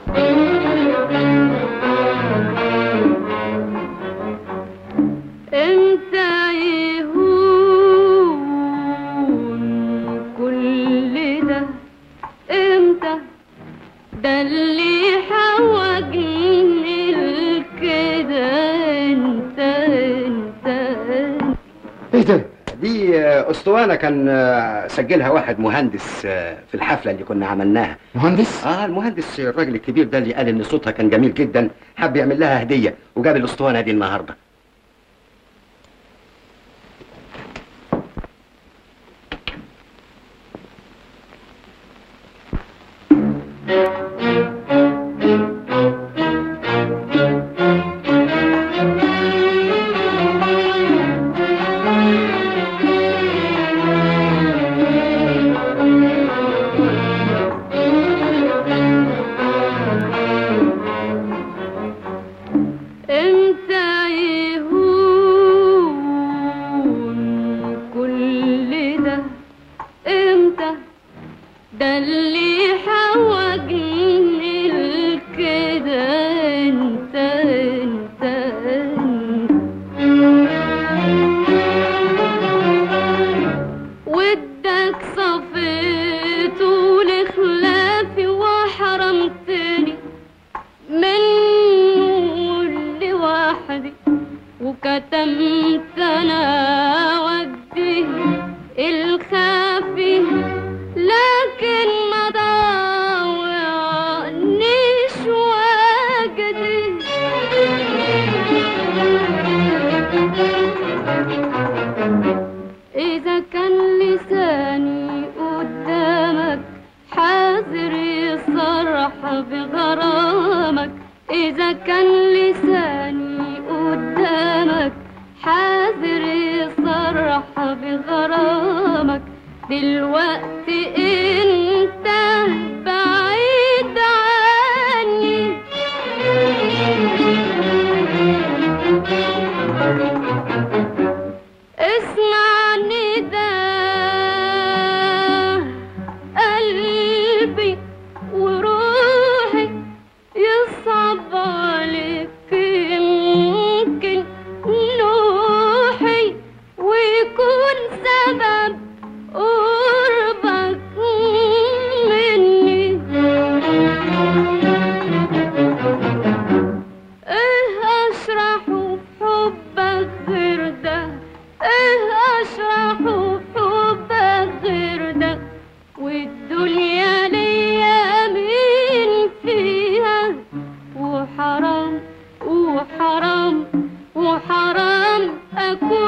امتى يهون كل ده؟ امتى ده اللي حوجني لكده؟ انت ايه ده؟ دي اسطوانه كان سجلها واحد مهندس في الحفله اللي كنا عملناها. مهندس؟ المهندس الراجل الكبير ده اللي قال ان صوتها كان جميل جدا، حب يعمل لها هديه وجاب الاسطوانه دي النهارده. ده اللي حوجني لكده؟ انت ودك صفيته لخلافي وحرمتني منه لوحدي، وكتمت انا ودي الخافي، لكن ما ضاوعنيش وجدي. إذا كان لساني قدامك حاضر يصرح بغرامك، إذا كان لساني قدامك حاضر يصرح بغرامك، دلوقتي انت بعيد عني. اسمعني ده قلبي وروحي، يصعب عليك يمكن نوحي ويكون سبب قربك مني. ايه اشرحه بحبك غير ده؟ ايه اشرحه بحبك غير ده؟ والدنيا ليا مين فيها؟ وحرام وحرام وحرام اكون